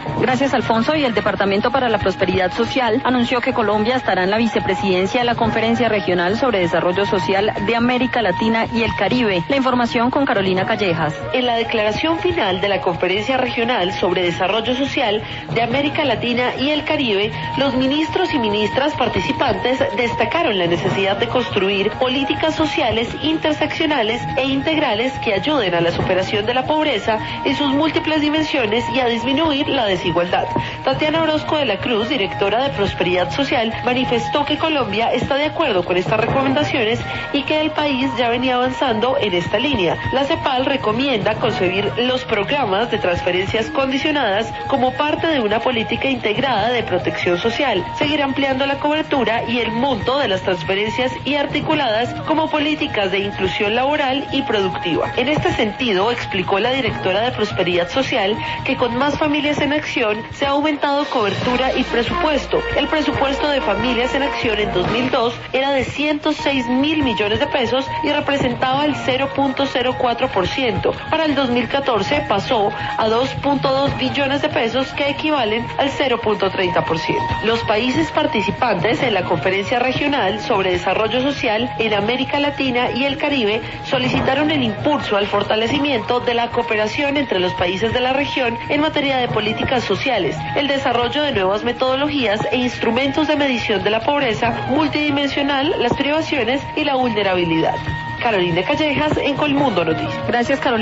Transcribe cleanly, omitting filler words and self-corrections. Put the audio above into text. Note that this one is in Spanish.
Gracias, Alfonso. Y el Departamento para la Prosperidad Social anunció que Colombia estará en la vicepresidencia de la Conferencia Regional sobre Desarrollo Social de América Latina y el Caribe. La información con Carolina Callejas. En la declaración final de la Conferencia Regional sobre Desarrollo Social de América Latina y el Caribe, los ministros y ministras participantes destacaron la necesidad de construir políticas sociales interseccionales e integrales que ayuden a la superación de la pobreza en sus múltiples dimensiones y a disminuir la desigualdad. Tatiana Orozco de la Cruz, directora de Prosperidad Social, manifestó que Colombia está de acuerdo con estas recomendaciones y que el país ya venía avanzando en esta línea. La CEPAL recomienda concebir los programas de transferencias condicionadas como parte de una política integrada de protección social, seguir ampliando la cobertura y el monto de las transferencias y articuladas como políticas de inclusión laboral y productiva. En este sentido, explicó la directora de Prosperidad Social que con más familias en acción se ha aumentado cobertura y presupuesto. El presupuesto de Familias en Acción en 2002 era de 106.000 millones de pesos y representaba el 0.04%. Para el 2014 pasó a 2.2 billones de pesos que equivalen al 0.30%. Los países participantes en la Conferencia Regional sobre Desarrollo Social en América Latina y el Caribe solicitaron el impulso al fortalecimiento de la cooperación entre los países de la región en materia de políticas sociales, el desarrollo de nuevas metodologías e instrumentos de medición de la pobreza multidimensional, las privaciones y la vulnerabilidad. Carolina Callejas en Colmundo Noticias. Gracias, Carolina.